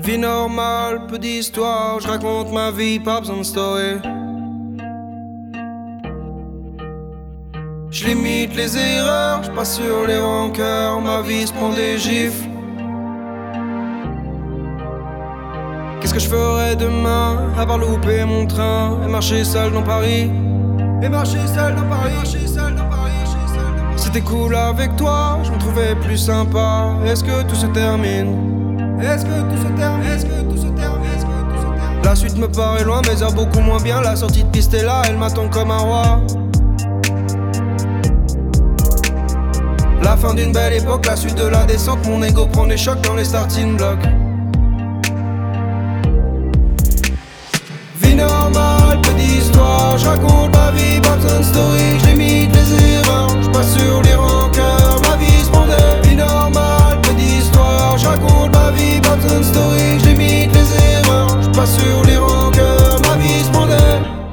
Vie normale, peu d'histoire, je raconte ma vie, pas besoin de story. Je limite les erreurs, je passe sur les rancœurs, ma vie se prend des gifles. Qu'est-ce que je ferais demain, à part louper mon train et marcher seul dans Paris? Et marcher seul dans Paris, marcher seul dans Paris. C'était cool avec toi, je me trouvais plus sympa. Est-ce que tout se termine? Est-ce que tout se termine? Est-ce que tout se termine? Est-ce que tout se termine? La suite me paraît loin, mais heures beaucoup moins bien. La sortie de piste est là, elle m'attend comme un roi. La fin d'une belle époque, la suite de la descente. Mon ego prend des chocs dans les starting blocks. Vie normale, peu d'histoire, je raconte ma vie, pas besoin de story. Je limite les erreurs, je passe sur les rancœurs, ma vie se prend des. Vie normale, peu d'histoire, je raconte ma vie, pas besoin de story. Je limite les erreurs, je passe sur les rancœurs, ma vie se prend des.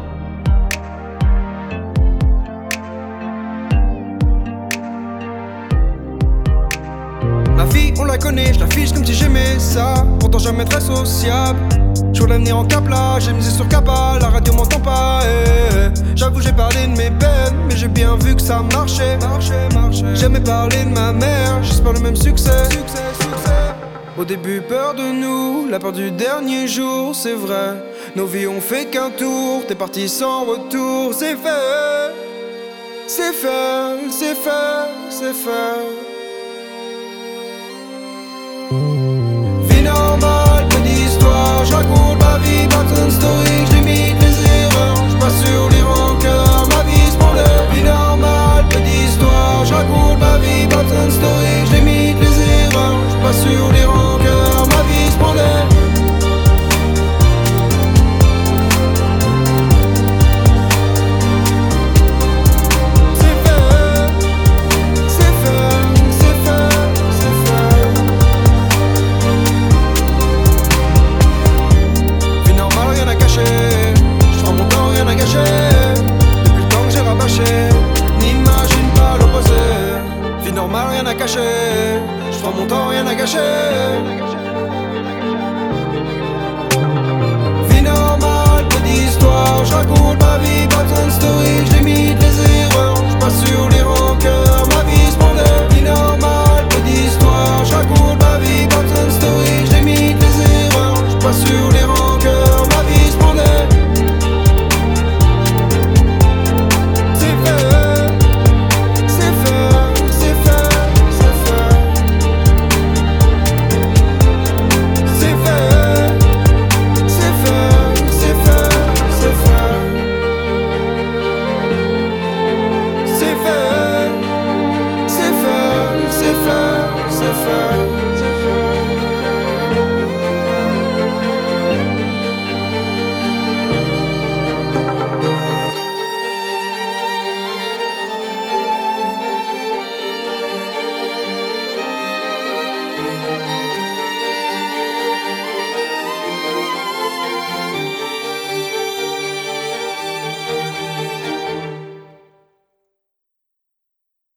La fille, on la connaît, je l'affiche comme si j'aimais ça. Pourtant jamais très sociable. Je vois l'avenir en cap là, j'ai misé sur Kappa. La radio m'entend pas, J'avoue j'ai parlé de mes peines, mais j'ai bien vu que ça marchait. J'aimais parler de ma mère, j'espère le même succès. Au début peur de nous, la peur du dernier jour, c'est vrai. Nos vies ont fait qu'un tour, t'es parti sans retour. C'est fait, c'est fait, c'est fait, c'est fait. Vie normale, peu d'histoire, je raconte ma vie, pas besoin de story. Je limite les erreurs, je passe sur les rancœurs, ma vie se prend le. Vie normale, peu d'histoire, je raconte ma vie, pas besoin de story. Je limite les erreurs, je passe sur les rancœurs, ma vie se prend le. Depuis le temps que j'ai rabâché, n'imagine pas l'opposé. Vie normale, rien à cacher. Je prends mon temps, rien à gâcher.